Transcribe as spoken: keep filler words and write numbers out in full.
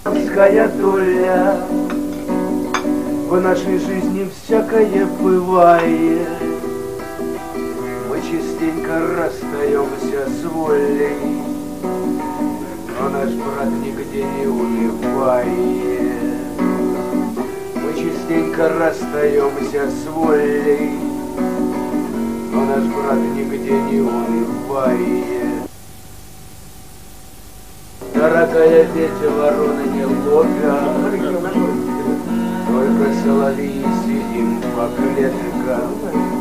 доля. В нашей жизни всякое бывает. Мы частенько расстаемся с волей, но наш брат нигде не унывает. Мы частенько расстаемся с волей, но наш брат нигде не унывает. Дорогая, ведь ворона не ловят, только соловьи сидим по клеткам.